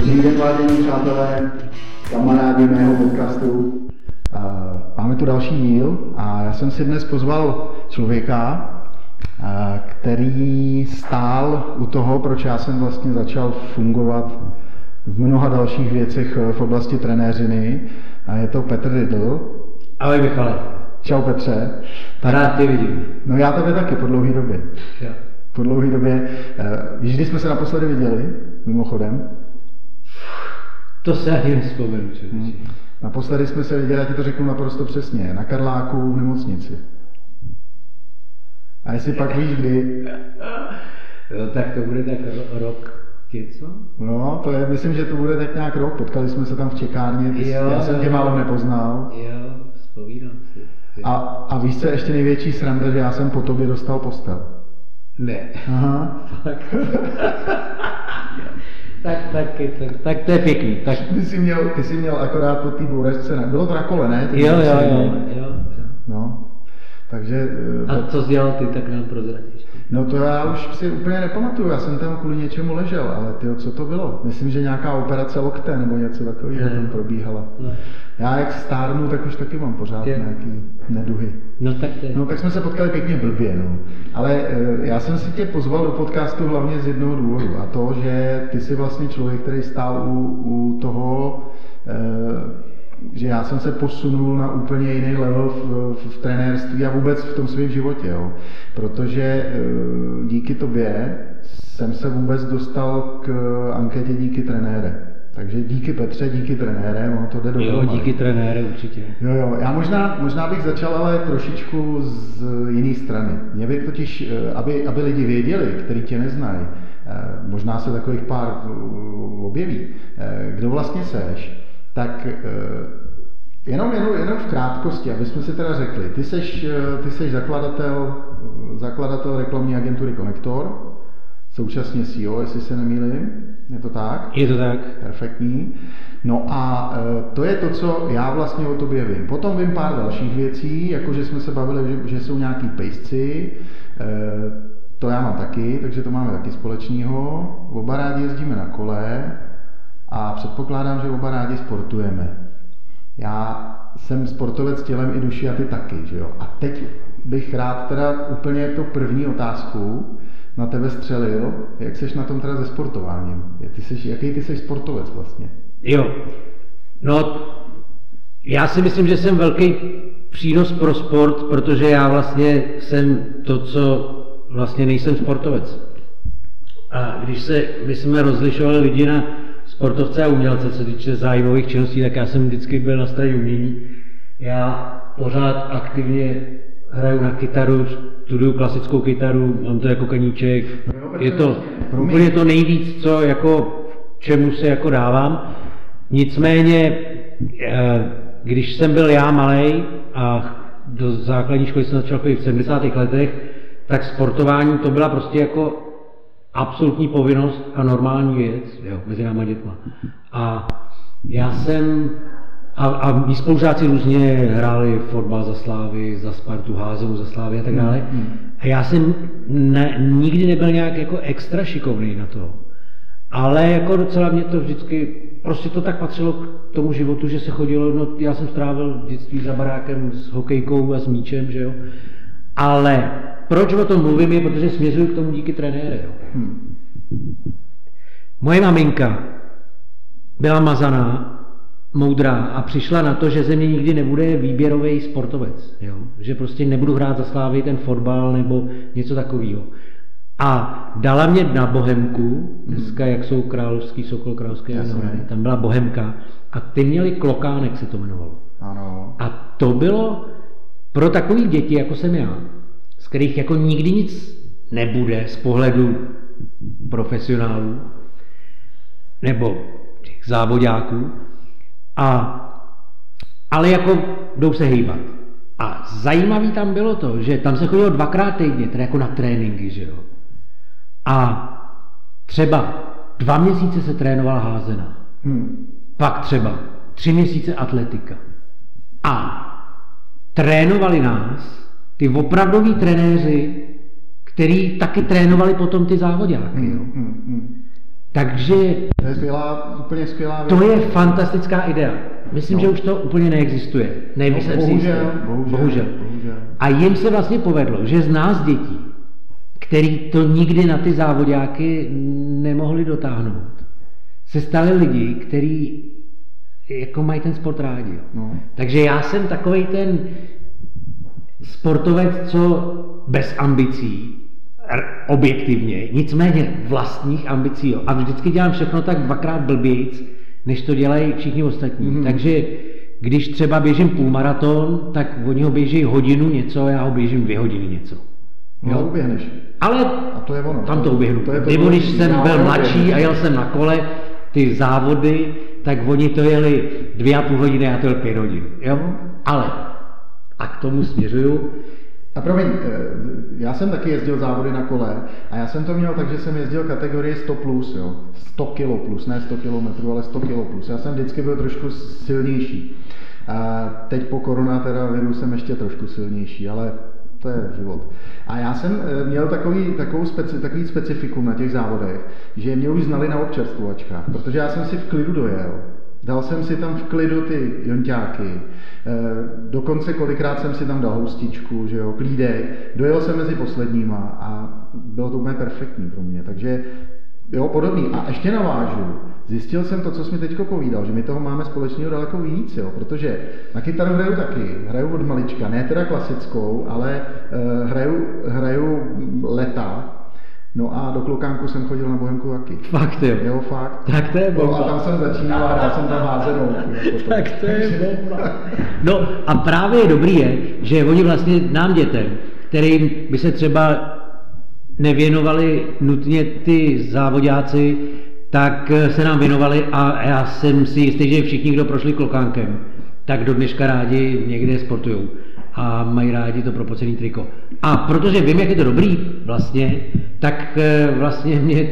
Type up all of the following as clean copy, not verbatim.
Dobrý den, vážení přátelé, kamarádi mého podcastu. Máme tu další díl a já jsem si dnes pozval člověka, který stál u toho, proč já jsem vlastně začal fungovat v mnoha dalších věcech v oblasti trenéřiny. A je to Petr Riedl. Ahoj Michale. Čau Petře. Rád tě vidím. No já tebe taky po dlouhé době. Jo. Po dlouhé době. Víš, kdy jsme se naposledy viděli, mimochodem? To se ani nespomenu. Naposledy jsme se viděli, já ti to řeknu naprosto přesně, na Karláku v nemocnici. A jestli pak víš kdy? No, tak to bude tak rok něco? No, to je, myslím, že to bude tak nějak rok, potkali jsme se tam v čekárně, já jsem tě málo nepoznal. Jo, vzpomínám si. A víš, co je ještě největší sranda, že já jsem po tobě dostal postel. Ne. Aha. Tak to je pěkný. Tak. Ty jsi měl akorát po té bouřce, bylo to na kole, ne? Jo. No, takže... A co jsi dělal ty, tak nám prozradíš. No to já už si úplně nepamatuju, já jsem tam kvůli něčemu ležel, ale tyjo, co to bylo? Myslím, že nějaká operace lokte nebo něco takového tam probíhala. Já jak stárnu, tak už taky mám pořád nějaký neduhy. No tak jsme se potkali pěkně blbě, no. Ale já jsem si tě pozval do podcastu hlavně z jednoho důvodu, a to, že ty jsi vlastně člověk, který stál u toho, že já jsem se posunul na úplně jiný level v trenérství a vůbec v tom svém životě, jo. Protože díky tobě jsem se vůbec dostal k anketě díky trenére. Takže díky Petře, díky trenére, ono to jde dohromady. Jo, díky trenére určitě. Jo, já možná bych začal ale trošičku z jiné strany. Mě by totiž, aby lidi věděli, kteří tě neznají, možná se takových pár objeví, kdo vlastně seš, tak jenom v krátkosti, aby jsme si teda řekli, ty seš zakladatel reklamní agentury Konektor, současně CEO, jestli se nemýlím, je to tak? Je to tak. Perfektní. No a to je to, co já vlastně o tobě vím. Potom vím pár dalších věcí, jako že jsme se bavili, že jsou nějaký pejsci, to já mám taky, takže to máme taky společného. Oba rádi jezdíme na kole a předpokládám, že oba rádi sportujeme. Já jsem sportovec tělem i duší a ty taky, že jo. A teď bych rád teda úplně tu první otázku na tebe střelil, jak seš na tom teda se sportováním? Jaký ty seš sportovec vlastně? Jo, no já si myslím, že jsem velký přínos pro sport, protože já vlastně jsem to, co vlastně nejsem sportovec. A když jsme rozlišovali lidi na sportovce a umělce, co týče zájmových činností, tak já jsem vždycky byl na straně umění. Já pořád aktivně hraju na kytaru, studuju klasickou kytaru, mám to jako kaníček. Je to úplně to nejvíc, co jako čemu se jako dávám. Nicméně, když jsem byl já malej a do základní školy jsem začal chodit v 70. letech, tak sportování to byla prostě jako absolutní povinnost a normální věc, jo, mezi náma dětma. A já jsem a mý spolužáci různě hráli fotbal za Slávy, za Spartu, házenou za Slávy a tak dále. A já jsem nikdy nebyl nějak jako extra šikovný na to. Ale jako docela mě to vždycky, prostě to tak patřilo k tomu životu, že se chodilo, no já jsem strávil dětství za barákem s hokejkou a s míčem, že jo. Ale proč o tom mluvím je, protože směřuju k tomu díky trenére, jo. Moje maminka byla mazaná, moudrá a přišla na to, že ze mě nikdy nebude výběrový sportovec, jo? Že prostě nebudu hrát za Slávy ten fotbal nebo něco takového. A dala mě na Bohemku, dneska jak jsou Královský Sokol, Královské jmenované, tam byla Bohemka a ty měli Klokánek, se to jmenovalo. Ano. A to bylo pro takový děti, jako jsem já, z kterých jako nikdy nic nebude z pohledu profesionálů nebo těch závodáků, ale jako jdou se hýbat. A zajímavý tam bylo to, že tam se chodilo 2krát týdně, teda jako na tréninky, že jo. A třeba 2 měsíce se trénovala házená. Pak třeba 3 měsíce atletika. A trénovali nás ty opravdoví trenéři, který taky trénovali potom ty závodáky. Jo. Takže to je úplně skvělá věc. To je fantastická idea. Myslím, že už to úplně neexistuje. Neví jsem si bohužel. A jim se vlastně povedlo, že z nás dětí, který to nikdy na ty závodáky nemohli dotáhnout, se stali lidi, kteří jako mají ten sport rádi. No. Takže já jsem takovej ten sportovec, co bez ambicí, objektivně, nicméně vlastních ambicí. Jo. A vždycky dělám všechno tak dvakrát blbějc, než to dělají všichni ostatní. Takže když třeba běžím půlmaraton, tak oni ho běží hodinu něco, já ho běžím 2 hodiny něco. Jo, uběhneš. Ale a to je ono. Tam to uběhnu. Nebo když jsem byl mladší a jel jsem na kole, ty závody, tak oni to jeli 2,5 hodiny a já to jel 5 hodin. Jo? Ale, a k tomu směřuju. A promiň, já jsem taky jezdil závody na kole a já jsem to měl tak, že jsem jezdil kategorii 100 plus, jo. 100 kilo plus, ne 100 km, ale 100 kilo plus. Já jsem vždycky byl trošku silnější. A teď po koronaviru jsem ještě trošku silnější, ale to je život. A já jsem měl takový specifikum na těch závodech, že mě už znali na občerstvovačkách, protože já jsem si v klidu dojel. Dal jsem si tam v klidu ty jonťáky, dokonce kolikrát jsem si tam dal houstičku, že jo, klídek, dojel jsem mezi posledníma a bylo to úplně perfektní pro mě, takže jo, podobný. A ještě navážu, zjistil jsem to, co jsi mi teďko povídal, že my toho máme společného daleko víc, jo, protože na kytaru hraju taky, hraju od malička, ne teda klasickou, ale hraju leta. No a do klokánku jsem chodil na bohemku taky. Fakt jo. Jo, fakt. Tak to je bomba. No a tam jsem začínal a hrál jsem tam házenou. Tak to je bomba. No a právě dobrý je, že oni vlastně nám dětem, kterým by se třeba nevěnovali nutně ty závodáci, tak se nám věnovali a já jsem si jistý, že všichni, kdo prošli klokánkem, tak do dneška rádi někde sportujou a mají rádi to propocený triko. A protože vím, jak je to dobrý vlastně, tak vlastně mě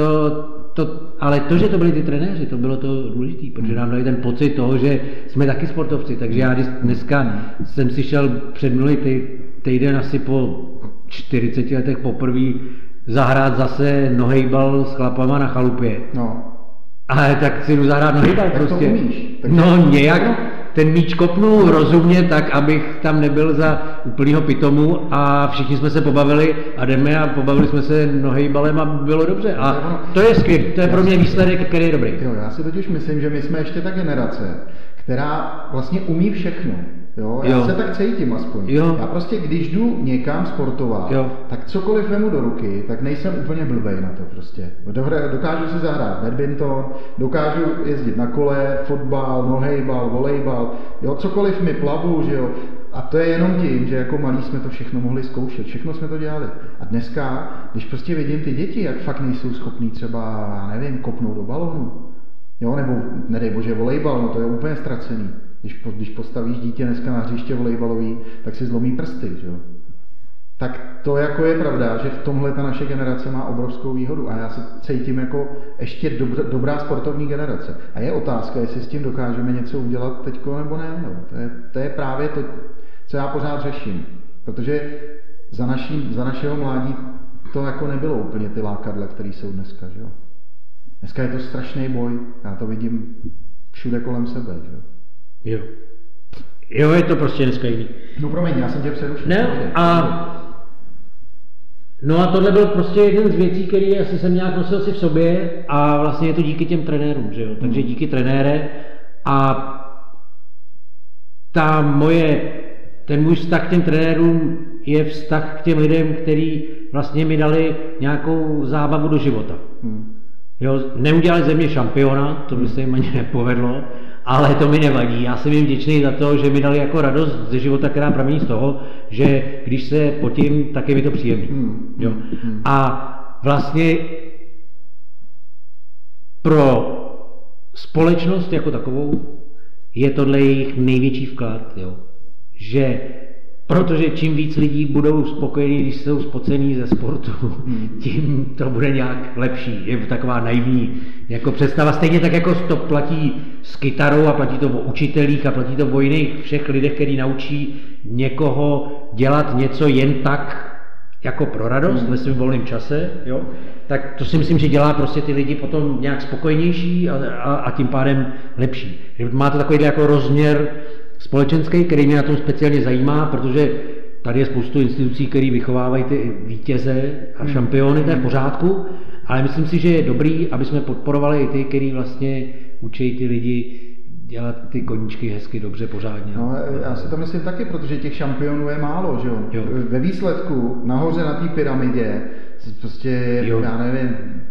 ale to, že to byli ty trenéři, to bylo to důležité, protože nám dali ten pocit toho, že jsme taky sportovci, takže já dneska jsem si šel před minulý týden asi po 40 letech poprvé zahrát zase nohejbal s chlapama na chalupě. No. Ale tak si jdu zahrát nohejbal prostě. To umíš? No nějak ten míč kopnul rozumně tak, abych tam nebyl za úplnýho pitomu a všichni jsme se pobavili a jdeme a pobavili jsme se nohejbalem a bylo dobře. A to je skvělé, to je pro mě výsledek, který je dobrý. Jo, já si totiž myslím, že my jsme ještě ta generace, která vlastně umí všechno. Jo? Já se tak cítím aspoň. Jo. Já prostě, když jdu někam sportovat, tak cokoliv vemu do ruky, tak nejsem úplně blbej na to prostě. Dokážu si zahrát badminton, dokážu jezdit na kole, fotbal, nohejbal, volejbal, jo, cokoliv mi plavu, že jo. A to je jenom tím, že jako malí jsme to všechno mohli zkoušet, všechno jsme to dělali. A dneska, když prostě vidím ty děti, jak fakt nejsou schopní třeba, já nevím, kopnout do balónu, jo, nebo nedej bože volejbal, no to je úplně ztracený. Když postavíš dítě dneska na hřiště volejbalový, tak si zlomí prsty, že jo. Tak to jako je pravda, že v tomhle ta naše generace má obrovskou výhodu a já se cítím jako ještě dobrá sportovní generace. A je otázka, jestli s tím dokážeme něco udělat teďko nebo ne. No. To je právě to, co já pořád řeším. Protože za našeho mládí to jako nebylo úplně ty lákadla, které jsou dneska, že jo. Dneska je to strašný boj, já to vidím všude kolem sebe, že jo. Jo, je to prostě dneska jiný. No promiň, já jsem tě přerušil. No a tohle byl prostě jeden z věcí, který asi jsem nějak nosil si v sobě a vlastně je to díky těm trenérům, že jo. Takže díky trenére a ten můj vztah k těm trenérům je vztah k těm lidem, kteří vlastně mi dali nějakou zábavu do života. Jo, neudělali ze mě šampiona, to by se jim ani nepovedlo, ale to mi nevadí. Já jsem jim vděčný za to, že mi dali jako radost ze života, která pramení z toho, že když se potím, tak je mi to příjemný. Jo. A vlastně pro společnost jako takovou je tohle jejich největší vklad, jo. Že protože čím víc lidí budou spokojení, když jsou spocení ze sportu, tím to bude nějak lepší. Je taková naivní jako představa. Stejně tak jako to platí s kytarou a platí to o učitelích a platí to o jiných všech lidech, kteří naučí někoho dělat něco jen tak, jako pro radost ve svém volném čase, jo, tak to si myslím, že dělá prostě ty lidi potom nějak spokojenější a tím pádem lepší. Že má to takovýhle jako rozměr společenský, který mě na tom speciálně zajímá, protože tady je spoustu institucí, které vychovávají ty vítěze a šampiony, to je v pořádku, ale myslím si, že je dobrý, aby jsme podporovali i ty, který vlastně učí ty lidi dělat ty koníčky hezky, dobře, pořádně. No, já si to myslím taky, protože těch šampionů je málo, že jo? Ve výsledku, nahoře na té pyramidě, prostě, já nevím,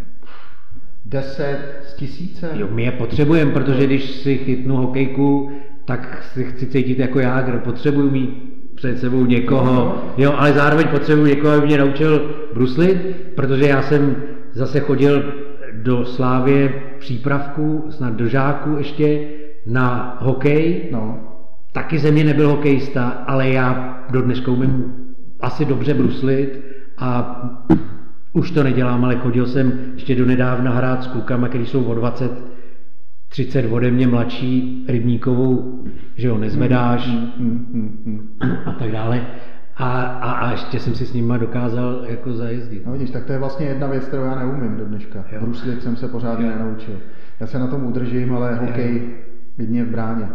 10 z 1000. Jo, my je potřebujeme, protože když si chytnu hokejku, tak si chci cítit jako Jágr, potřebuji mít před sebou někoho, jo, ale zároveň potřebuji někoho, aby mě naučil bruslit, protože já jsem zase chodil do Slávie přípravku, snad do žáků ještě, na hokej. No. Taky ze mě nebyl hokejista, ale já do dneška umím asi dobře bruslit a už to nedělám, ale chodil jsem ještě do nedávna hrát s klukama, kteří jsou o 20-30 ode mě mladší, rybníkovou, že jo, nezvedáš a tak dále. A ještě jsem si s nima dokázal jako zajezdit. No vidíš, tak to je vlastně jedna věc, kterou já neumím do dneška. Bruslit jsem se pořádně nenaučil. Já se na tom udržím, ale hokej vidně v bráně.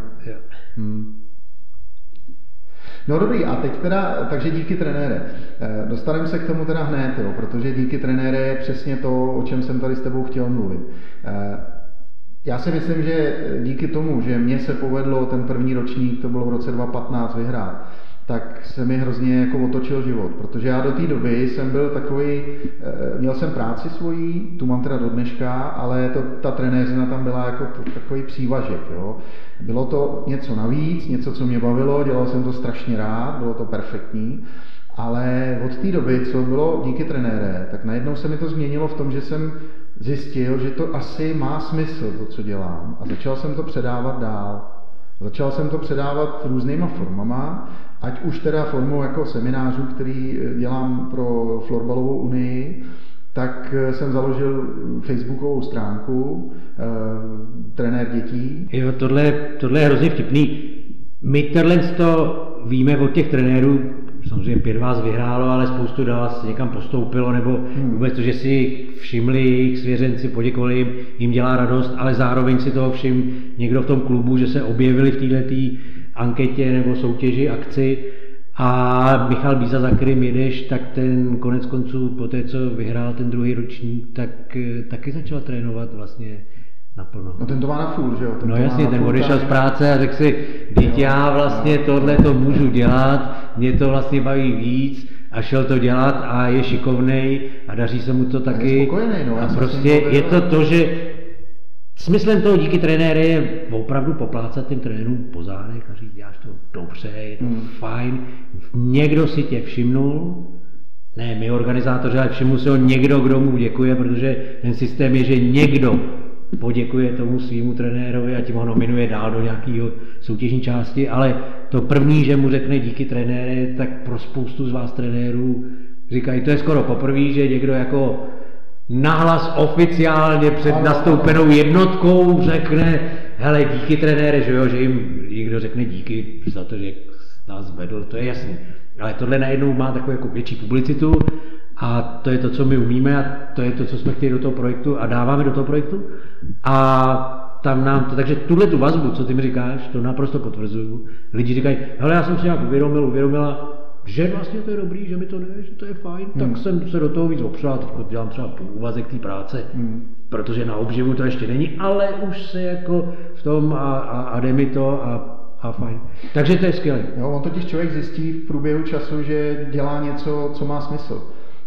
No dobrý, a teď teda, takže díky trenére. Dostaneme se k tomu teda hned, jo, protože díky trenére je přesně to, o čem jsem tady s tebou chtěl mluvit. Já si myslím, že díky tomu, že mně se povedlo ten první ročník, to bylo v roce 2015, vyhrát, tak se mi hrozně jako otočil život, protože já do té doby jsem byl takový, měl jsem práci svoji, tu mám teda do dneška, ale ta trenéřina tam byla jako takový přívažek, jo. Bylo to něco navíc, něco, co mě bavilo, dělal jsem to strašně rád, bylo to perfektní, ale od té doby, co bylo díky trenére, tak najednou se mi to změnilo v tom, že jsem zjistil, že to asi má smysl, to, co dělám, a začal jsem to předávat dál. Začal jsem to předávat různýma formama, ať už teda formou jako seminářů, který dělám pro Florbalovou unii, tak jsem založil facebookovou stránku Trenér dětí. Jo, tohle je hrozně vtipný. My to víme od těch trenérů, samozřejmě 5 vás vyhrálo, ale spoustu vás někam postoupilo, nebo vůbec to, že si všimli jejich svěřenci, poděkovali jim dělá radost, ale zároveň si toho všiml někdo v tom klubu, že se objevili v této anketě nebo soutěži, akci. A Michal Bíza, za kterým jedeš, tak ten konec konců, po té, co vyhrál ten druhý ročník, tak taky začal trénovat vlastně naplno. No ten to má na full, že jo? No jasně, ten odešel z práce a řekl si, teď já vlastně tohle to můžu dělat, mě to vlastně baví víc a šel to dělat a je šikovnej a daří se mu to taky. Je spokojený, no. A prostě je to, že smyslem toho díky trenére je opravdu poplácat těm trenérům po zádech a říct, děláš to dobře, je to fajn, někdo si tě všimnul, ne my organizátoři, ale všimnul si ho někdo, kdo mu děkuje, protože ten systém je, že někdo poděkuje tomu svýmu trenérovi a tím ho nominuje dál do nějakého soutěžní části, ale to první, že mu řekne díky trenére, tak pro spoustu z vás trenérů říkají, to je skoro poprvé, že někdo jako nahlas oficiálně před nastoupenou jednotkou řekne, hele, díky trenére, že jo, že jim někdo řekne díky za to, že nás vedl, to je jasný. Ale tohle najednou má takovou jako větší publicitu a to je to, co my umíme a to je to, co jsme chtěli do toho projektu a dáváme do toho projektu. A tam nám to, takže tuhle tu vazbu, co ty mi říkáš, to naprosto potvrzuju. Lidi říkají, hele, já jsem si nějak uvědomila, že vlastně to je dobrý, že mi to jde, že to je fajn, tak jsem se do toho víc opřel, teď dělám třeba úvazek té práce, protože na obživu to ještě není, ale už se jako v tom a jde mi to a fajn. Takže to je skvělé. Jo, on totiž člověk zjistí v průběhu času, že dělá něco, co má smysl.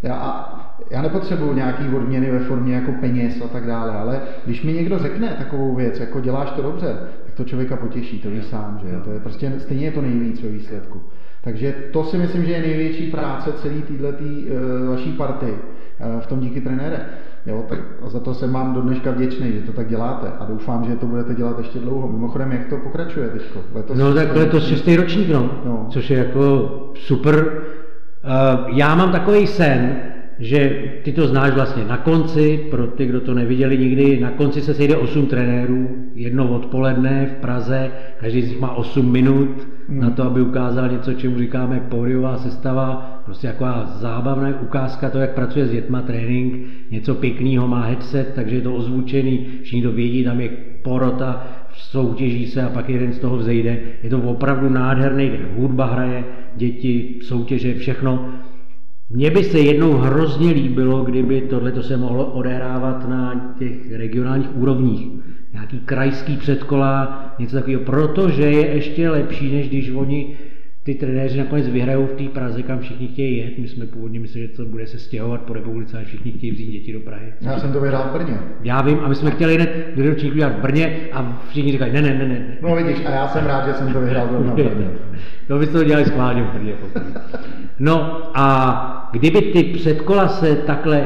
Já nepotřebuju nějaký odměny ve formě jako peněz a tak dále, ale když mi někdo řekne takovou věc, jako děláš to dobře, tak to člověka potěší, to víš sám, že to je prostě stejně je to nejvíc ve výsledku. Takže to si myslím, že je největší práce celý této vaší party v tom díky trenére. Jo, tak za to jsem vám do dneška vděčný, že to tak děláte a doufám, že to budete dělat ještě dlouho. Mimochodem, jak to pokračuje teďko? No tak letos 6. ročník, no, což je jako super. Já mám takový sen, že ty to znáš vlastně na konci, pro ty, kdo to neviděli nikdy, na konci se sejde 8 trenérů, jedno odpoledne v Praze, každý z nich má 8 minut na to, aby ukázal něco, čemu říkáme pódiová sestava, prostě taková zábavná ukázka to, jak pracuje s dětma, trénink, něco pěkného, má headset, takže je to ozvučený, všichni to vědí, tam je porota, soutěží se a pak jeden z toho vzejde. Je to opravdu nádherný, hudba hraje, děti, soutěže, všechno. Mně by se jednou hrozně líbilo, kdyby tohleto se mohlo odehrávat na těch regionálních úrovních. Nějaký krajský předkola, něco takového, protože je ještě lepší, než když oni, ty trenéři nakonec vyhrajou v té Praze, kam všichni chtějí jet. My jsme původně mysleli, že to bude se stěhovat po republice a všichni chtějí vzít děti do Prahy. Já jsem to vyhrál v Brně. Já vím, a my jsme chtěli hned do ročníku dělat v Brně a všichni říkají ne. No vidíš, a já jsem rád, že jsem to vyhrál zrovna v Brně. To byste to dělali schválně v Brně. No a kdyby ty předkola se takhle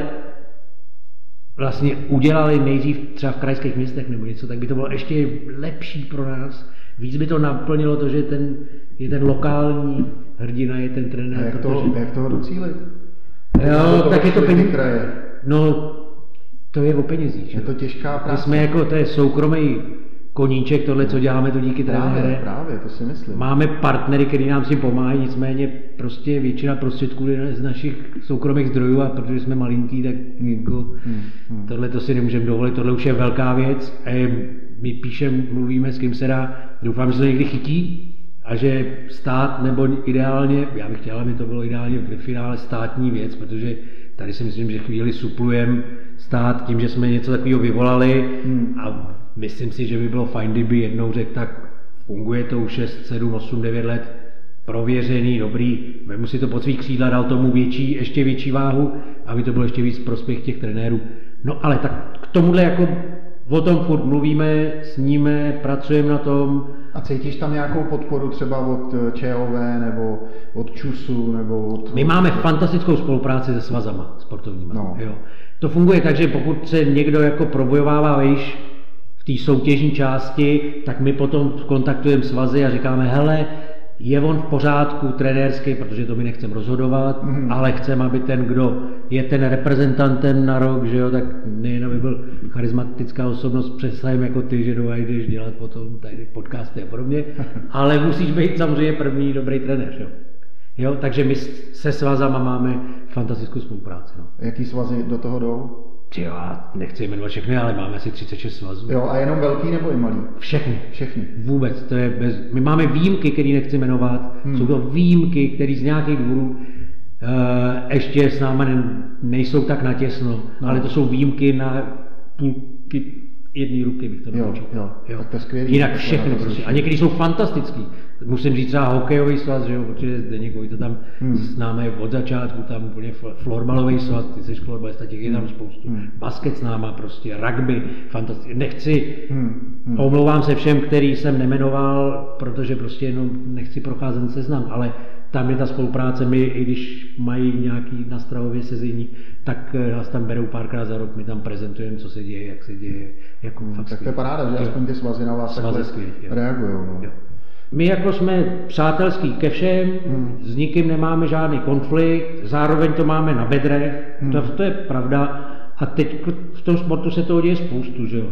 vlastně udělali nejdřív třeba v krajských městech nebo něco, tak by to bylo ještě lepší pro nás. Víc by to naplnilo to, že je ten lokální hrdina, je ten trenér. A jak toho docílit? Jo, tak je to peníze. Kraje. No, to je o penězích. Je to těžká práce. My jsme jako, to je soukromý koníček, tohle, co děláme, to díky trenére. Právě, to si myslím. Máme partnery, kteří nám si pomáhají, nicméně prostě většina prostředků je z našich soukromých zdrojů a protože jsme malinký, tak jako tohle to si nemůžeme dovolit, tohle už je velká věc. My píšeme, mluvíme, s kým se dá, doufám, že to někdy chytí a že stát nebo ideálně, já bych chtěl, aby to bylo ideálně ve finále státní věc, protože tady si myslím, že chvíli suplujeme stát tím, že jsme něco takového vyvolali a myslím si, že by bylo fajn, kdyby jednou řekl, tak funguje to už 6, 7, 8, 9 let, prověřený, dobrý, vemu si to pod svých křídla, dal tomu ještě větší váhu, aby to bylo ještě víc prospěch těch trenérů. No ale tak k tomuhle jako o tom furt mluvíme, sníme, pracujeme na tom. A cítíš tam nějakou podporu třeba od ČOV nebo od ČUSu nebo od... My máme fantastickou spolupráci se svazama sportovníma. No. Jo. To funguje tak, že pokud se někdo jako probojovává výš v té soutěžní části, tak my potom kontaktujeme svazy a říkáme, hele, je on v pořádku trenérský, protože to my nechceme rozhodovat, ale chceme, aby ten, kdo je ten reprezentantem na rok, že jo, tak nejen aby byl charismatická osobnost přesahem jako ty, že jdeš dělat potom tady podcasty a podobně, ale musíš být samozřejmě první dobrý trenér, jo. Takže my se svazama máme fantastickou spolupráci. No. Jaký svazy do toho jdou? Jo, já nechci jmenovat všechny, ale máme asi 36 svazů. Jo, a jenom velký nebo i malý? Všechny. Vůbec, to je my máme výjimky, které nechci jmenovat, jsou to výjimky, které z nějakých důvodů ještě s námi nejsou tak natěsno, ale to jsou výjimky na půlky jedné ruky, bych to naučil. Jo. Tak to je skvělý. Jinak všechny prostě. A někdy jsou fantastický. Musím říct třeba hokejový svaz, že jo, protože Zdeněk Vojta tam s námi je od začátku, tam úplně florbalový svaz, ty jsi florbalista, těch je tam spoustu. Basket s náma prostě, rugby, fantastický. Nechci, omlouvám se všem, který jsem nemenoval, protože prostě jenom nechci procházet seznam, ale tam je ta spolupráce, my i když mají nějaký na Strahově sezení, tak nás tam berou párkrát za rok, my tam prezentujeme, co se děje, jak se děje. Jako tak to je paráda, že aspoň ty svazy na vás takhle reagují. No. My jako jsme přátelský ke všem, s nikým nemáme žádný konflikt, zároveň to máme na bedrech, to je pravda. A teď v tom sportu se toho děje spoustu, že jo.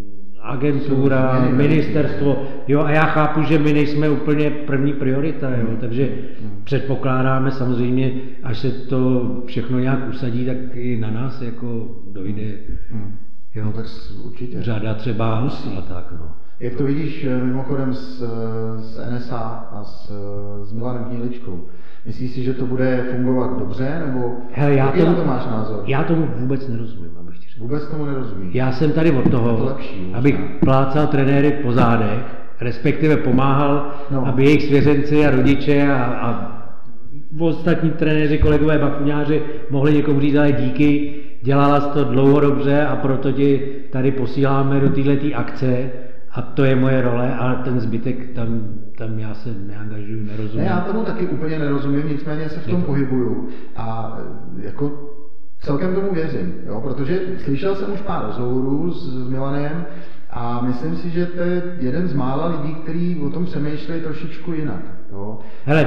Agentura, ministerstvo, jo, a já chápu, že my nejsme úplně první priorita, jo, takže předpokládáme samozřejmě, až se to všechno nějak usadí, tak i na nás jako dojde, jo, no, tak určitě. Řada třeba a tak, no. Jak to vidíš mimochodem s NSA a s Milanem Hniličkou? Myslíš si, že to bude fungovat dobře, nebo jaký na to máš názor? Já tomu vůbec nerozumím, abych ti řekl. Vůbec tomu nerozumím. Já jsem tady od toho, abych plácal trenéry po zádech, respektive pomáhal, aby jejich svěřenci a rodiče a ostatní trenéři, kolegové, bafuňáři mohli někomu říct, ale díky, dělala jsi to dlouho dobře a proto ti tady posíláme do této akce. A to je moje role, ale ten zbytek tam já se neangažuju, nerozumím. Ne, já tomu taky úplně nerozumím, nicméně se v tom pohybuju. A jako celkem tomu věřím, jo? Protože slyšel jsem už pár rozhovorů s Milanem a myslím si, že to je jeden z mála lidí, kteří o tom přemýšlejí trošičku jinak. Jo? Hele,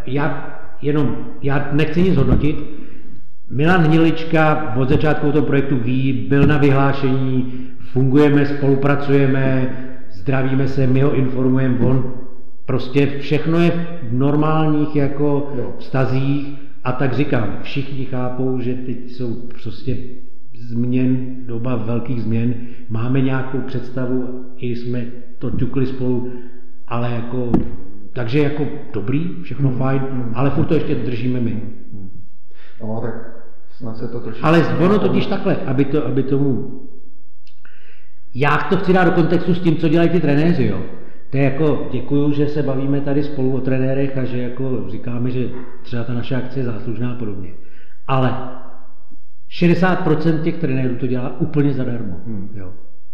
já nechci nic hodnotit. Milan Hnilička od začátku toho projektu ví, byl na vyhlášení, fungujeme, spolupracujeme, zdravíme se, my ho informujeme, on prostě všechno je v normálních jako vztazích A tak říkám, všichni chápou, že teď jsou prostě změn, doba velkých změn, máme nějakou představu, i jsme to ťukli spolu, ale jako, takže jako dobrý, všechno fajn, ale furt to ještě držíme my. No, tak snad se to trošičku... Ale ono totiž takhle, aby tomu... Já to chci dát do kontextu s tím, co dělají ty trenéři, jo. To je jako, děkuju, že se bavíme tady spolu o trenérech a že jako říkáme, že třeba ta naše akce je záslužná a podobně. Ale 60% těch trenérů to dělá úplně zadarmo, jo.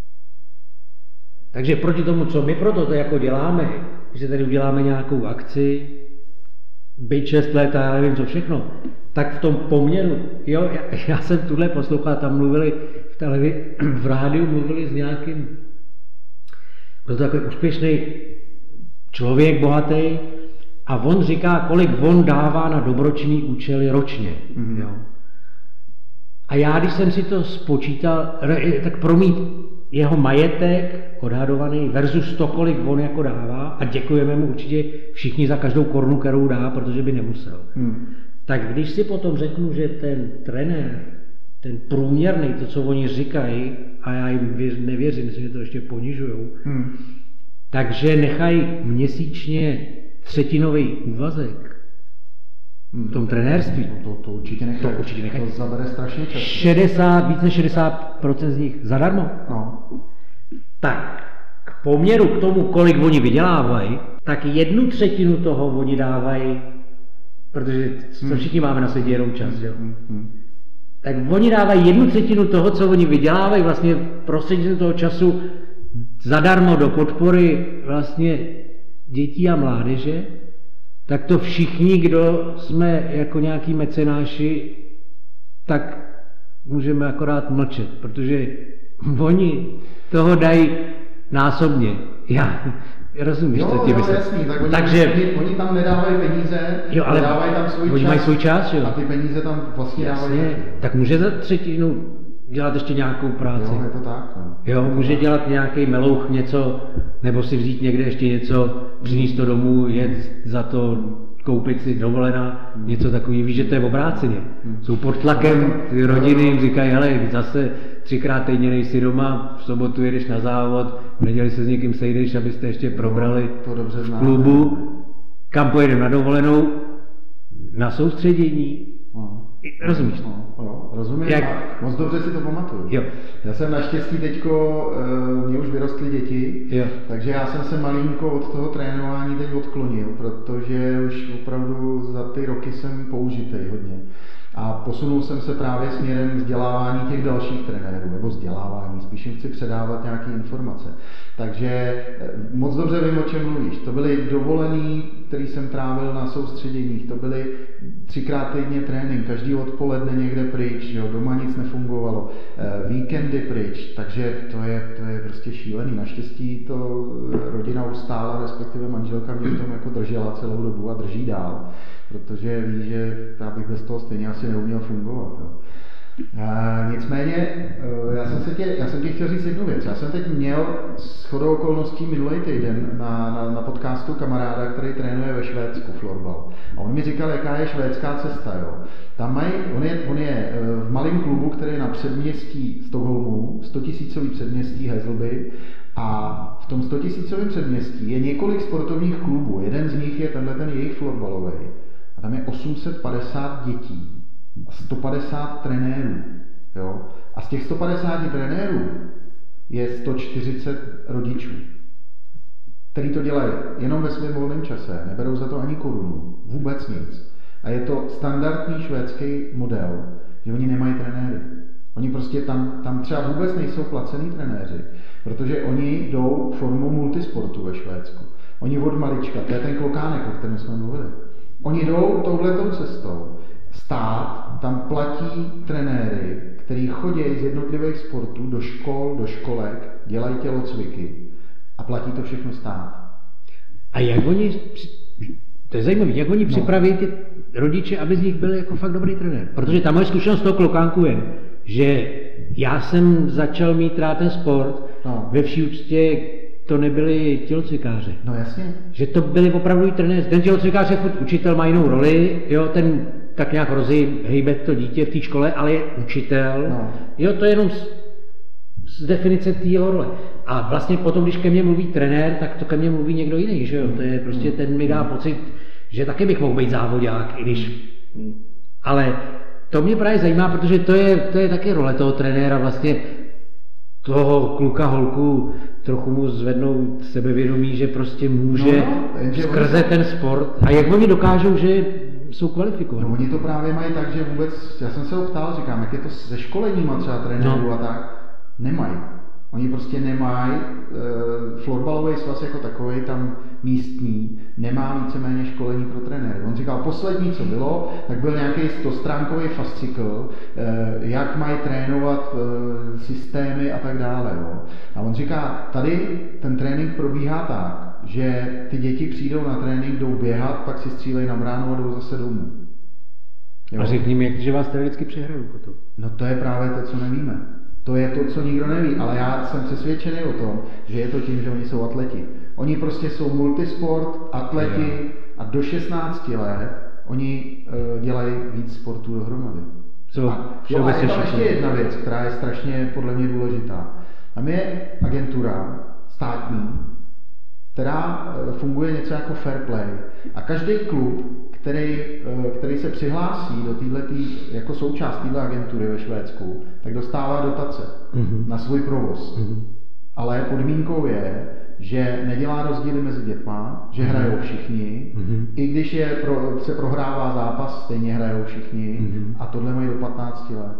Takže proti tomu, co my proto to jako děláme, že tady uděláme nějakou akci, byť 6 let a já nevím co všechno, tak v tom poměru, jo, já jsem tuhle poslouchal, tam mluvili v televizi, v rádiu mluvili s nějakým, byl to takový úspěšný člověk, bohatý, a on říká, kolik on dává na dobročinný účely ročně, jo. A já, když jsem si to spočítal, tak promít jeho majetek odhadovaný versus to, kolik on jako dává, a děkujeme mu určitě všichni za každou korunu, kterou dá, protože by nemusel. Tak když si potom řeknu, že ten trenér, ten průměrný, to, co oni říkají, a já jim nevěřím, myslím, že to ještě ponižujou, takže nechají měsíčně třetinový úvazek v tom trenérství. To určitě nechají. To zabere strašně čas. Víc než 60% z nich zadarmo. No. Tak k poměru k tomu, kolik oni vydělávají, tak 1/3 toho oni dávají, protože co všichni máme na světě jenom čas, jo? Tak oni dávají 1/3 toho, co oni vydělávají, vlastně prostřednictvím toho času zadarmo do podpory vlastně dětí a mládeže, tak to všichni, kdo jsme jako nějaký mecenáši, tak můžeme akorát mlčet, protože oni toho dají násobně. Já rozumíš, co ti myslím. Jasný, takže oni tam nedávají peníze, jo, ale dávají tam svůj oni čas, mají svůj čas, jo. A ty peníze tam vlastně dávají. Tak může za třetinu dělat ještě nějakou práci. Jo, je to tak. No. Jo, může dělat nějaký melouch něco, nebo si vzít někde ještě něco, přinést to domů, jet za to, koupit si dovolená, něco takového. Víš, že to je obráceně. Jsou pod tlakem, ty rodiny jim říkají, hele, zase 3krát týdně nejsi doma, v sobotu jedeš na závod, v neděli se s někým sejdeš, abyste ještě probrali v klubu, kam pojedeme na dovolenou, na soustředění. Rozumíš? Jo, rozumím. Moc dobře si to pamatuju. Jo. Já jsem naštěstí teďko, mě už vyrostly děti, jo. Takže já jsem se malinko od toho trénování teď odklonil, protože už opravdu za ty roky jsem použitej hodně. A posunul jsem se právě směrem vzdělávání těch dalších trenérů, nebo vzdělávání, spíš jim chci předávat nějaké informace. Takže moc dobře vím, o čem mluvíš. To byly dovolený, který jsem trávil na soustředěních, to byly 3krát týdně trénink, každý odpoledne někde pryč, jo, doma nic nefungovalo, víkendy pryč, takže to je prostě šílený. Naštěstí to rodina ustála, respektive manželka mě v tom jako držela celou dobu a drží dál, protože ví, že já bych bez toho stejně asi neuměl fungovat. Jo. Nicméně, já jsem tě chtěl říct jednu věc. Já jsem teď měl shodou okolností minulý týden na podcastu kamaráda, který trénuje ve Švédsku florbal. A on mi říkal, jaká je švédská cesta. Jo. Tam on je v malém klubu, který je na předměstí Stockholmu, 100 000 předměstí Hässelby, a v tom 100 000 předměstí je několik sportovních klubů. Jeden z nich je ten jejich florbalový. A tam je 850 dětí a 150 trenérů. Jo? A z těch 150 trenérů je 140 rodičů, kteří to dělají jenom ve svém volném čase, neberou za to ani korunu, vůbec nic. A je to standardní švédský model, že oni nemají trenéry. Oni prostě tam třeba vůbec nejsou placený trenéři, protože oni jdou formou multisportu ve Švédsku. Oni od malička, to je ten klokánek, o kterém jsme mluvili. Oni jdou touhletou cestou. Stát tam platí trenéry, kteří chodí z jednotlivých sportů do škol, do školek, dělají tělocviky a platí to všechno stát. A jak oni, to je zajímavé, jak oni připraví ty rodiče, aby z nich byl jako fakt dobrý trenér? Protože ta moje zkušenost toho klokánku je, že já jsem začal mít rád ten sport ve vší úctě to nebyli tělocvikáři. No jasně. Že to byli opravdu trenéři. Ten tělocvikář je furt učitel, má jinou roli, jo, ten tak nějak hejbe to dítě v té škole, ale je učitel. No. Jo, to je jenom z definice té jeho role. A vlastně potom, když ke mně mluví trenér, tak to ke mně mluví někdo jiný, že jo. To je prostě, ten mi dá pocit, že taky bych mohl být závodák, i když... Ale to mě právě zajímá, protože to je taky role toho trenéra, vlastně toho kluka, holku, trochu mu zvednout sebevědomí, že prostě může skrze ten sport. A jak oni dokážou, že jsou kvalifikovaní? No oni to právě mají tak, že vůbec, já jsem se ho ptal, říkám, jak je to se školeníma třeba trenérů a tak, nemají. Oni prostě nemají, florbalový svaz jako takový, tam místní, nemá víceméně školení pro trenéry. On říkal, poslední, co bylo, tak byl nějaký 100stránkový fascikl, jak mají trénovat systémy a tak dále. Jo. A on říká, tady ten trénink probíhá tak, že ty děti přijdou na trénink, jdou běhat, pak si střílejí na bránu a jdou zase domů. Jo. A řekni mi, že vás vždycky přehrajou potom. No to je právě to, co nevíme. To je to, co nikdo neví, ale já jsem přesvědčený o tom, že je to tím, že oni jsou atleti. Oni prostě jsou multisport, atleti a do 16 let oni dělají víc sportů dohromady. A je tam ještě jedna věc, která je strašně podle mě důležitá. Tam je agentura státní, která funguje něco jako fair play. A každý klub, který se přihlásí do této, jako součást této agentury ve Švédsku, tak dostává dotace na svůj provoz. Ale podmínkou je, že nedělá rozdíly mezi dětma, že hrajou všichni, i když se prohrává zápas, stejně hrajou všichni a tohle mají do 15 let.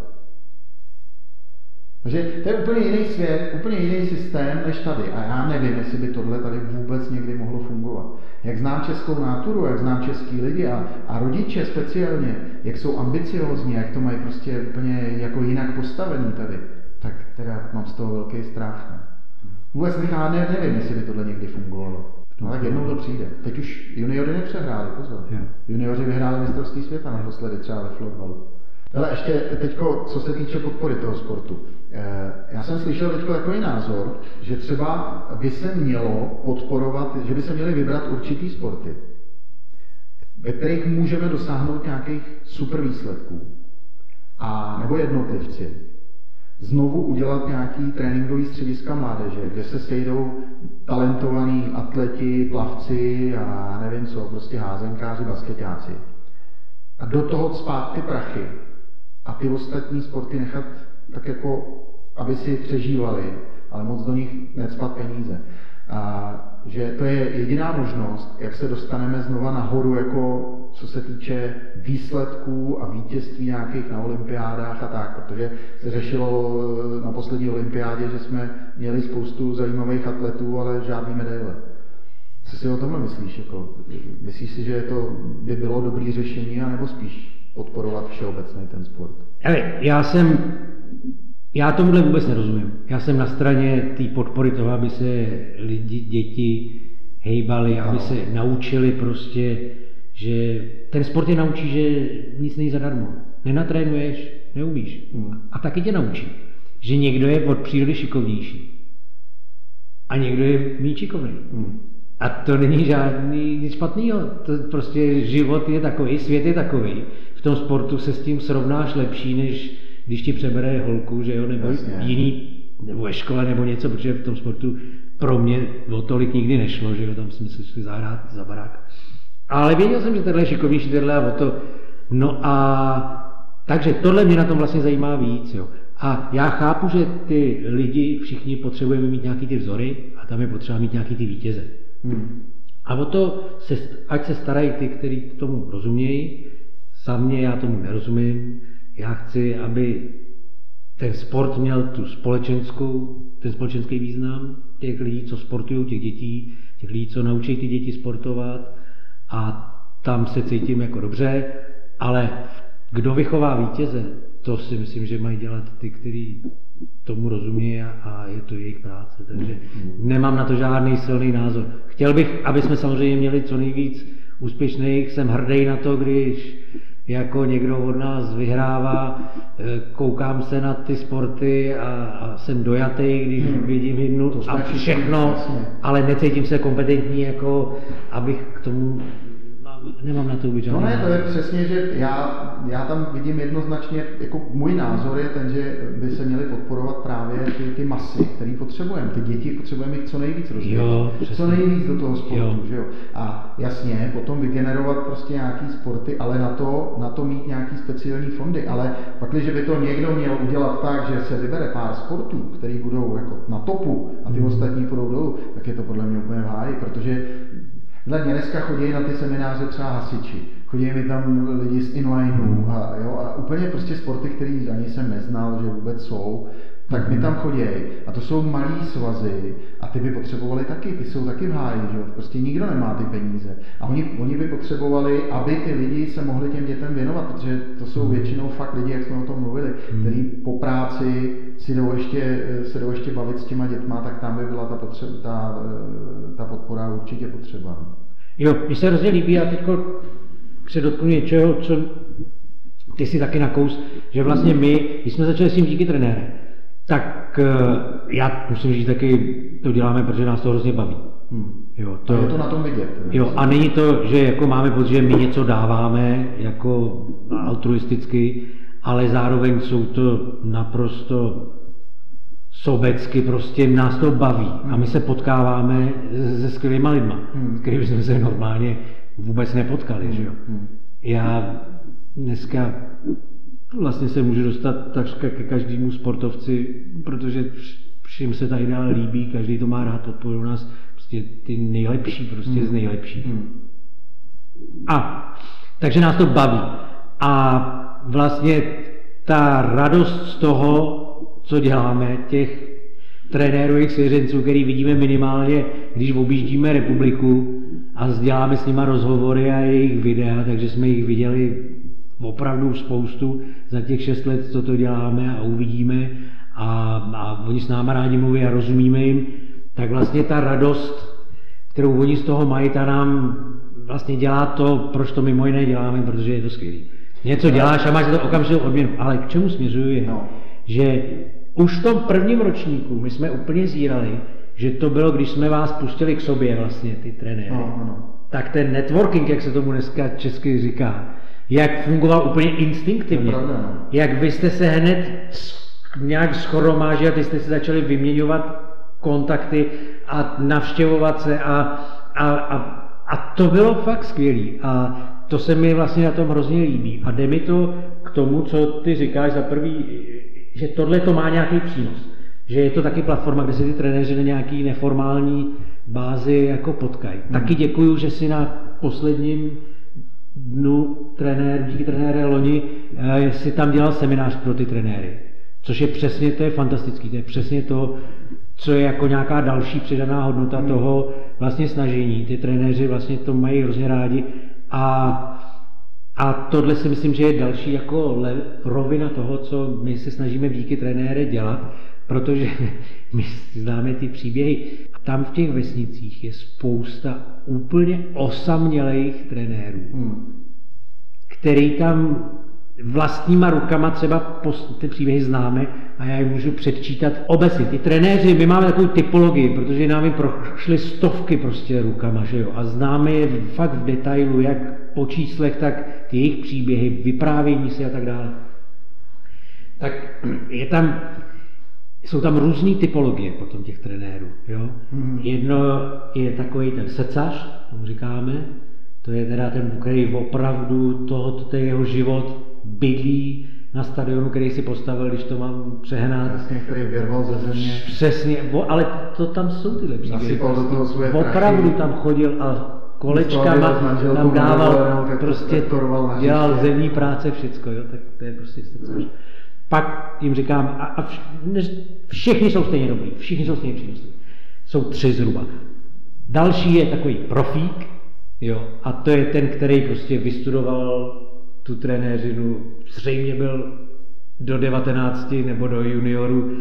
Takže to je úplně jiný svět, úplně jiný systém než tady. A já nevím, jestli by tohle tady vůbec někdy mohlo fungovat. Jak znám českou náturu, jak znám český lidi a rodiče speciálně, jak jsou ambiciózní, jak to mají prostě úplně jako jinak postavený tady, tak teda mám z toho velký strach. Ne? Vůbec nevím, jestli by tohle někdy fungovalo. No tak jednou to přijde. Teď už juniory nepřehráli, pozor. Junioři vyhráli mistrovství světa naposledy třeba ve florbalu. Ale ještě teďko, co se týče podpory toho sportu. Já jsem slyšel teďko takový názor, že třeba by se mělo podporovat, že by se měly vybrat určitý sporty, ve kterých můžeme dosáhnout nějakých super výsledků. A nebo jednotlivci. Znovu udělat nějaký tréninkový střediska mládeže, kde se sejdou talentovaní atleti, plavci a nevím co, prostě házenkáři, basketáci. A do toho cpát ty prachy a ty ostatní sporty nechat tak jako, aby si přežívali, ale moc do nich necpat peníze. A že to je jediná možnost, jak se dostaneme znova nahoru, jako co se týče výsledků a vítězství nějakých na olympiádách a tak, protože se řešilo na poslední olympiádě, že jsme měli spoustu zajímavých atletů, ale žádný medaile. Co si o tomhle myslíš? Jako, myslíš si, že to by bylo dobré řešení, anebo spíš podporovat všeobecný ten sport? Ale já tomuhle vůbec nerozumím. Já jsem na straně té podpory toho, aby se děti hejbali, aby se naučili prostě, že ten sport je naučí, že nic není zadarmo. Nenatrénuješ, neumíš. A taky tě naučí, že někdo je od přírody šikovnější. A někdo je méně šikovný. A to není žádný nic špatného. To prostě život je takový, svět je takový. V tom sportu se s tím srovnáš lepší, než když ti přebere holku, že jo, nebo jiný, nebo ve škole, nebo něco, protože v tom sportu pro mě o tolik nikdy nešlo, že jo, tam jsme si šli zahrát za barák. Ale věděl jsem, že tohle je šikovnější, tohle a o to. No a takže tohle mě na tom vlastně zajímá víc, jo. A já chápu, že ty lidi všichni potřebujeme mít nějaký ty vzory a tam je potřeba mít nějaký ty vítěze. A o to, ať se starají ty, kteří tomu rozumějí, za mě já tomu nerozumím. Já chci, aby ten sport měl ten společenský význam těch lidí, co sportují, těch dětí, těch lidí, co naučí ty děti sportovat a tam se cítím jako dobře, ale kdo vychová vítěze, to si myslím, že mají dělat ty, kteří tomu rozumí a je to jejich práce, takže nemám na to žádný silný názor. Chtěl bych, aby jsme samozřejmě měli co nejvíc úspěšných, jsem hrdý na to, když jako někdo od nás vyhrává, koukám se na ty sporty a jsem dojatý, když vidím hymnu a všechno, ale necítím se kompetentní, jako abych k tomu, nemám na to vůbec žádný názor. To je přesně, že já tam vidím jednoznačně, jako můj názor je ten, že by se měly podporovat právě ty masy, které potřebujeme. Ty děti potřebujeme jich co nejvíc rozvíjet, co nejvíc do toho sportu, že jo. A jasně, potom vygenerovat prostě nějaký sporty, ale na to mít nějaký speciální fondy. Ale pak, když by to někdo měl udělat tak, že se vybere pár sportů, které budou jako na topu a ty ostatní půjdou dolů, tak je to podle mě úplně v háji, protože mě dneska chodí na ty semináře třeba hasiči, chodí mi tam lidi z inlineu a úplně prostě sporty, které ani jsem neznal, že vůbec jsou, tak mi tam chodí a to jsou malý svazy a ty by potřebovali taky, ty jsou taky v háji, že? Prostě nikdo nemá ty peníze a oni by potřebovali, aby ty lidi se mohli těm dětem věnovat, protože to jsou většinou fakt lidi, jak jsme o tom mluvili, kteří po práci se jdou ještě bavit s těma dětma, tak tam by byla ta podpora určitě potřeba. Jo, mně se hrozně líbí, já teď se dotknu něčeho, co ty si taky nakous, že vlastně my, když jsme začali s tím díky trenére, tak já musím říct taky, to děláme, protože nás to hrozně baví. Jo, a je to na tom vidět. Jo, a není to, že jako máme pocit, že my něco dáváme jako altruisticky, ale zároveň jsou to naprosto sobecky, prostě nás to baví a my se potkáváme se skvělýma lidma, s kterými jsme se normálně vůbec nepotkali, že jo. Já dneska vlastně se můžu dostat takřka ke každému sportovci, protože všem se ta idea líbí, každý to má rád, podporují nás prostě ty nejlepší, prostě z nejlepších. Takže nás to baví a vlastně ta radost z toho, co děláme, těch trenérových svěřenců, který vidíme minimálně, když objíždíme republiku a děláme s nima rozhovory a jejich videa, takže jsme jich viděli opravdu spoustu za těch 6 let, co to děláme a uvidíme a oni s náma rádi mluví a rozumíme jim, tak vlastně ta radost, kterou oni z toho mají, ta nám vlastně dělá to, proč to mimo jiné děláme, protože je to skvělý. Něco děláš a máš za to okamžitou odměnu, ale k čemu směřuji, že už v tom prvním ročníku my jsme úplně zírali, že to bylo, když jsme vás pustili k sobě vlastně, ty trenéry. Tak ten networking, jak se tomu dneska česky říká, jak fungoval úplně instinktivně, jak vy jste se hned nějak schromážili a ty jste se začali vyměňovat kontakty a navštěvovat se a to bylo fakt skvělý a to se mi vlastně na tom hrozně líbí a jde mi to k tomu, co ty říkáš za prvý, že tohle to má nějaký přínos, že je to taky platforma, kde se ty trenéři na nějaký neformální bázi jako potkají. Taky děkuju, že si na posledním dnu díky trenére loni si tam dělal seminář pro ty trenéry, což je přesně, to je fantastický, to je přesně to, co je jako nějaká další přidaná hodnota toho vlastně snažení. Ty trenéři vlastně to mají hrozně rádi a tohle si myslím, že je další jako rovina toho, co my se snažíme díky trenére dělat, protože my známe ty příběhy. Tam v těch vesnicích je spousta úplně osamělých trenérů, který tam vlastníma rukama třeba ty příběhy známe a já je můžu předčítat obecně. Ty trenéři, my máme takovou typologii, protože nám prošly stovky prostě rukama, že jo, a známe je fakt v detailu, jak po číslech, tak ty jejich příběhy, vyprávění si a tak dále. Tak jsou tam různé typologie potom těch trenérů, jo. Jedno je takový ten secař, tomu říkáme, to je teda ten, který opravdu to je jeho život, bydlí na stadionu, který si postavil, když to mám přehnat. Jasně, který vyrval ze země. Přesně, ale to tam jsou tyhle příběhy. Opravdu tam chodil a kolečkama tam dával, prostě dělal zemní práce, všecko, jo, tak to je prostě secař. Pak jim říkám, všichni jsou stejně dobrý, všichni jsou stejně přínosní. Jsou 3 zhruba. Další je takový profík, jo, a to je ten, který prostě vystudoval tu trenéřinu, zřejmě byl do 19 nebo do junioru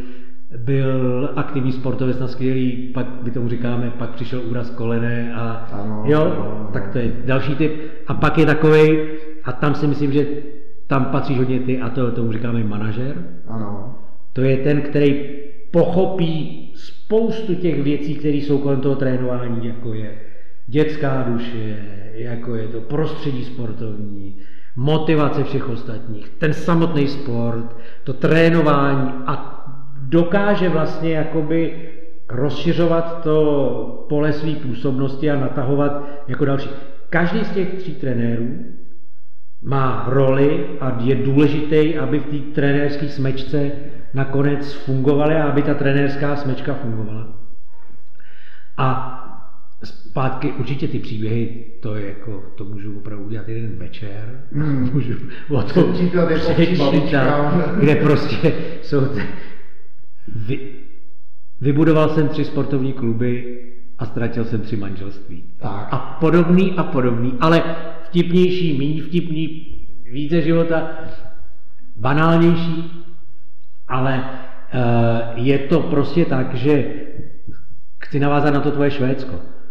byl aktivní sportovec na skvělý, pak my tomu říkáme, pak přišel úraz kolene a ano. Tak to je další typ. A pak je takovej, a tam si myslím, že tam patříš hodně ty, a tomu říkáme manažer. Ano. To je ten, který pochopí spoustu těch věcí, které jsou kolem toho trénování, jako je dětská duše, jako je to prostředí sportovní, motivace všech ostatních, ten samotný sport, to trénování a dokáže vlastně jakoby rozšiřovat to pole své působnosti a natahovat jako další. Každý z těch 3 trenérů má roli a je důležitý, aby v té trenérské smečce nakonec fungovaly a aby ta trenérská smečka fungovala. A zpátky určitě ty příběhy, to je jako, to můžu opravdu udělat jeden večer, můžu o tom přečítat, kde prostě jsou vybudoval jsem 3 sportovní kluby a ztratil jsem 3 manželství. Tak. A podobný, ale vtipnější, méně vtipný, více života, banálnější, ale je to prostě tak, že chci navázat na to tvoje Švédsko.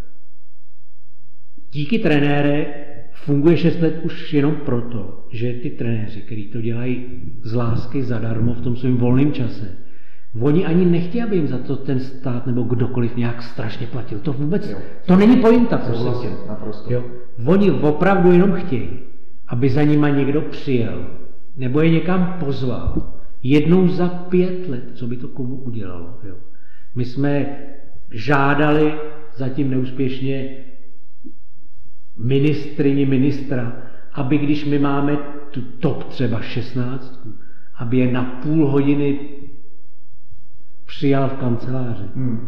Díky trenére funguje 6 let už jenom proto, že ty trenéři, kteří to dělají z lásky zadarmo v tom svém volném čase, oni ani nechtějí, aby jim za to ten stát nebo kdokoliv nějak strašně platil. To vůbec, to není pointa. Naprosto. Oni opravdu jenom chtějí, aby za nima někdo přijel, nebo je někam pozval. Jednou za 5 let, co by to komu udělalo. Jo. My jsme žádali zatím neúspěšně ministra, aby když my máme tu top třeba 16, aby je na půl hodiny přijal v kanceláři.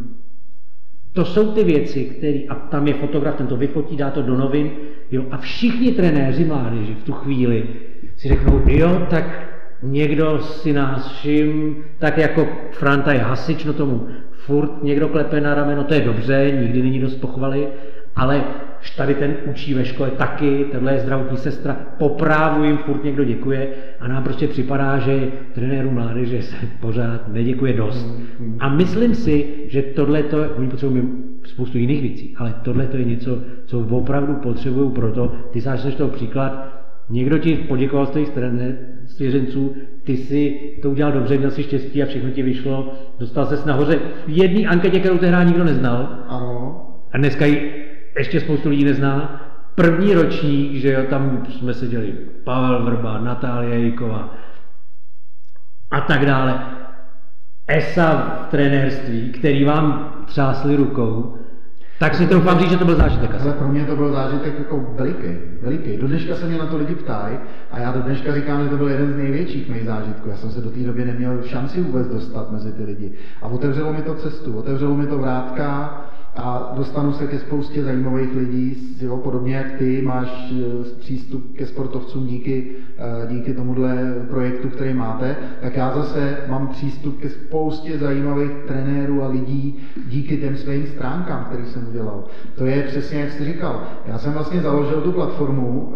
To jsou ty věci, které, a tam je fotograf, ten to vyfotí, dá to do novin, jo, a všichni trenéři mládeži v tu chvíli si řeknou, jo, tak někdo si nás všim, tak jako Franta je hasič, no tomu furt někdo klepe na rameno, to je dobře, nikdy není dost pochvaly, ale tady ten učí ve škole taky, tenhle je zdravotní sestra, po právu jim furt někdo děkuje a nám prostě připadá, že trenéru mládeže se pořád neděkuje dost. A myslím si, že tohleto, oni potřebují spoustu jiných věcí, ale tohleto je něco, co opravdu potřebují proto, ty sáš toho příklad, někdo ti poděkoval z těch svěřenců, ty si to udělal dobře, měl si štěstí a všechno ti vyšlo, dostal ses nahoře v jedné anketě, kterou tehdy nikdo neznal. Ano. A dneska ji ještě spoustu lidí nezná. První ročník, že jo, tam jsme seděli Pavel Vrba, Natálie Jejková a tak dále. ESA v trenérství, který vám třásli rukou, tak si troufám říct, že to byl zážitek. Ale pro mě to byl zážitek jako veliký. Do dneška se mě na to lidi ptají a já do dneška říkám, že to byl jeden z největších mých zážitků. Já jsem se do té doby neměl šanci vůbec dostat mezi ty lidi. A otevřelo mi to cestu, otevřelo mi to vrátka a dostanu se ke spoustě zajímavých lidí, jo, podobně jak ty máš přístup ke sportovcům díky tomuhle projektu, který máte, tak já zase mám přístup ke spoustě zajímavých trenérů a lidí díky těm svým stránkám, který jsem udělal. To je přesně, jak jsi říkal. Já jsem vlastně založil tu platformu,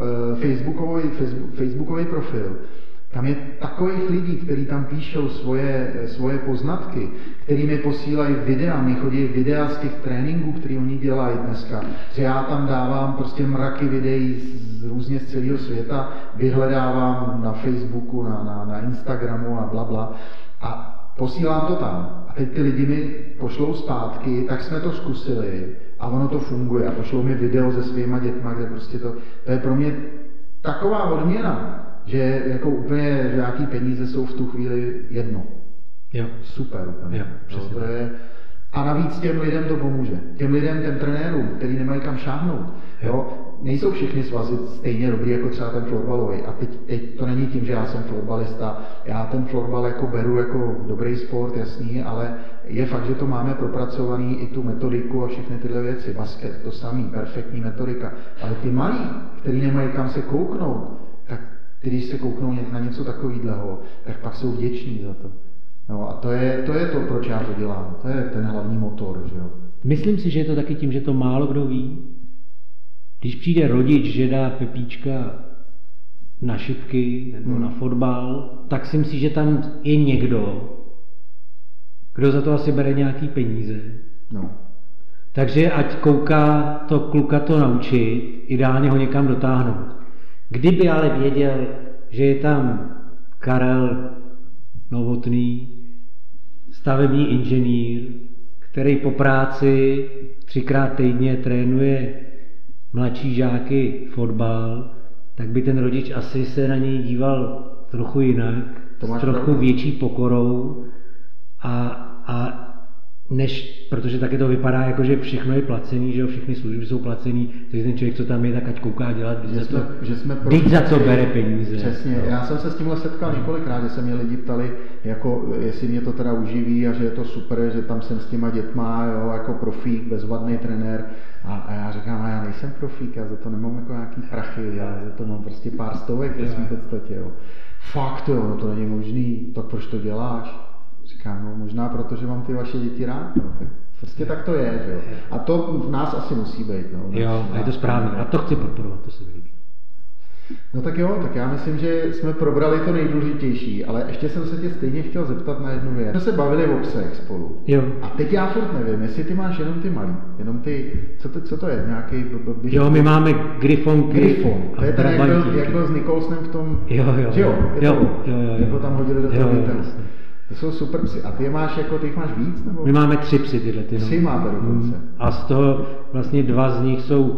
Facebookový profil. Tam je takových lidí, kteří tam píšou svoje poznatky, který mi posílají videa, mi chodí videa z těch tréninků, které oni dělají dneska. Že já tam dávám prostě mraky videí různě z celého světa, vyhledávám na Facebooku, na Instagramu a blabla a posílám to tam. A teď ty lidi mi pošlou zpátky, tak jsme to zkusili a ono to funguje. A pošlou mi video se svýma dětma, kde prostě to je pro mě taková odměna, že jako úplně nějaký peníze jsou v tu chvíli jedno. Jo. Super úplně. Jo, přesně. To je, a navíc těm lidem to pomůže. Těm lidem, těm trenérům, který nemají kam šáhnout. Jo. Nejsou všichni svazy stejně dobrý jako třeba ten florbalový. A teď to není tím, že já jsem florbalista. Já ten florbal jako beru jako dobrý sport, jasný, ale je fakt, že to máme propracovaný i tu metodiku a všechny tyhle věci. Basket, to samý, perfektní metodika. Ale ty malí, kteří nemají kam se kouknout, tak když se kouknou na něco takového, tak pak jsou vděční za to. No a to je to, proč já to dělám. To je ten hlavní motor, že jo. Myslím si, že je to taky tím, že to málo kdo ví. Když přijde rodič, že dá Pepíčka na šipky nebo na fotbal, tak si myslí, že tam je někdo, kdo za to asi bere nějaký peníze. No. Takže ať kouká to kluka to naučit, ideálně ho někam dotáhnout. Kdyby ale věděl, že je tam Karel Novotný, stavební inženýr, který po práci 3krát týdně trénuje mladší žáky fotbal, tak by ten rodič asi se na něj díval trochu jinak, s trochu větší pokorou a protože taky to vypadá jako, že všechno je placený, že jo, všechny služby jsou placený, takže ten člověk, co tam je, tak ať kouká dělat, když za to bere peníze. Přesně, no. Já jsem se s tímhle setkal několikrát, že se mě lidi ptali, jako, jestli mě to teda uživí a že je to super, že tam jsem s těma dětma, jo, jako profík, bezvadný trenér. A já říkám, já nejsem profík, já za to nemám jako nějaký prachy, já za to mám prostě pár stovek ve svým podstatě, jo. Fakt jo, no to není možný, tak proč to děláš? Říkám, no možná proto, že mám ty vaše děti rád, no, tak prostě tak to je, že jo. A to v nás asi musí být, no. Jo, a je to správně, a to chci podporovat, to se mi líbí. No tak jo, tak já myslím, že jsme probrali to nejdůležitější, ale ještě jsem se tě stejně chtěl zeptat na jednu věc. Jsme se bavili o psech spolu. Jo. A teď já furt nevím, jestli ty máš jenom ty malý, jenom ty, co to je, nějaký... Jo, my máme Griffon. To je ten, jak byl s Nicholsonem v tom... Jo. Jak ho tam hodili do toho výtahu. To jsou super psy. A ty máš víc? Nebo? My máme 3 psy tyhle. Ty, no. 3 máte dokonce. A z toho vlastně 2 z nich jsou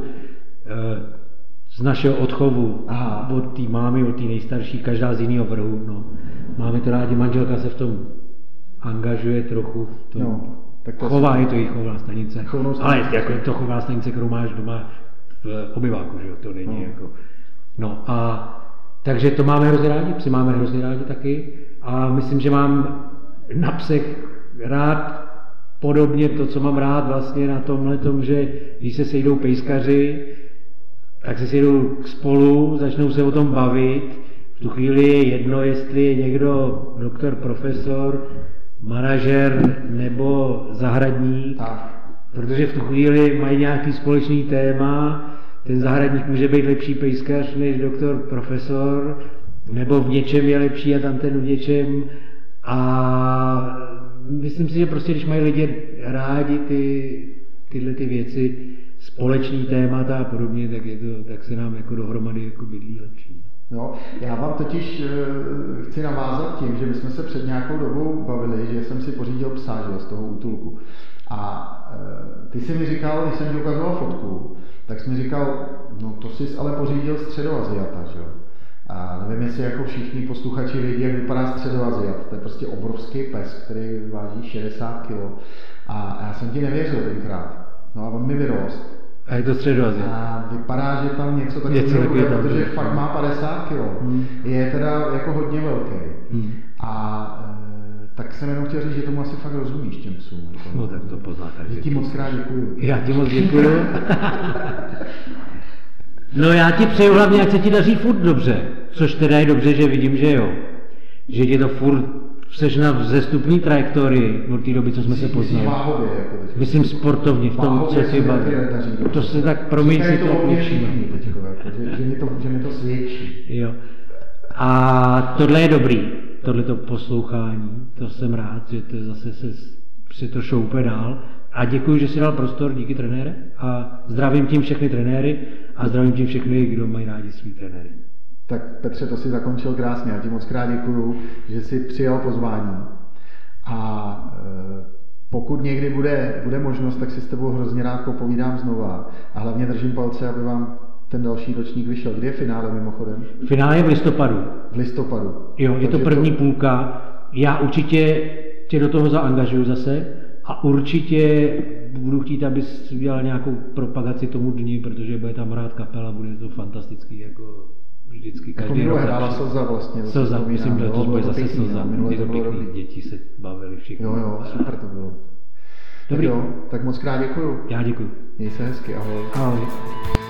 z našeho odchovu. Aha. Od té mámy, od té nejstarší, každá z jiného vrhu. No. Máme to rádi, manželka se v tom angažuje trochu. V tom. No, tak to chová, je to její chovná stanice. Ale jako je to chovná stanice, kterou máš doma v obyváku, že jo, to není jako... No a takže to máme hrozně rádi, psy máme hrozně rádi taky. A myslím, že mám na psech rád podobně to, co mám rád vlastně na tomhletom, že když se sejdou pejskaři, tak se sejdou spolu, začnou se o tom bavit. V tu chvíli je jedno, jestli je někdo doktor, profesor, manažer nebo zahradník, protože v tu chvíli mají nějaký společný téma. Ten zahradník může být lepší pejskař než doktor, profesor, nebo v něčem je lepší a tam ten v něčem. A myslím si, že prostě, když mají lidi rádi tyhle ty věci, společný témata a podobně, tak se nám jako dohromady jako bydlí lepší. No, já vám totiž chci navázat tím, že my jsme se před nějakou dobou bavili, že jsem si pořídil psa, že, z toho útulku. A ty jsi mi říkal, když jsem ti ukazoval fotku, tak jsi mi říkal, no to jsi ale pořídil středoaziata, že jo. A nevím, jestli jako všichni posluchači vědí, jak vypadá středoaziat. To je prostě obrovský pes, který váží 60 kg. A já jsem ti nevěřil tenkrát. No a on mi vyrost. A je to středoaziat. A vypadá, že tam něco takového bude, protože fakt má 50 kg. Je teda jako hodně velký. A tak jsem jenom chtěl říct, že tomu asi fakt rozumíš těm psům. No tak to poznáš. Že ti moc krát děkuju. Já ti moc děkuju. No já ti přeju hlavně, ať se ti daří furt dobře, což teda je dobře, že vidím, že jo. Že ti to furt seš na vzestupní trajektorii od té doby, co jsme se poznali. Myslím sportovně, v tom, co si baví. To se tak promiň si to nevšímá. Že mi to svědčí. Jo. A tohle je dobrý, tohleto poslouchání, to jsem rád, že to zase se to šoupe dál. A děkuji, že jsi dal prostor, díky trenére. A zdravím tím všechny trenéry a zdravím tím všechny, kdo mají rádi svý trenéry. Tak Petře, to si zakončil krásně. Já ti moc krát děkuju, že jsi přijal pozvání. A pokud někdy bude možnost, tak si s tebou hrozně rád popovídám znova. A hlavně držím palce, aby vám ten další ročník vyšel. Kdy je finále mimochodem? Finále je v listopadu. V listopadu. Jo, je to první půlka. Já určitě tě do toho zaangažuju zase a určitě budu chtít, abys udělal nějakou propagaci tomu dni, protože bude tam hrát kapela, bude to fantastický, jako vždycky každý jako rok. Hrála Slza vlastně. Slza, myslím, že to bude zase Slza. Ty to pěkný, děti se bavili všichni. Jo, super to bylo. Dobrý. Tak moc krát děkuju. Já děkuju. Měj se hezky, ahoj. Ahoj.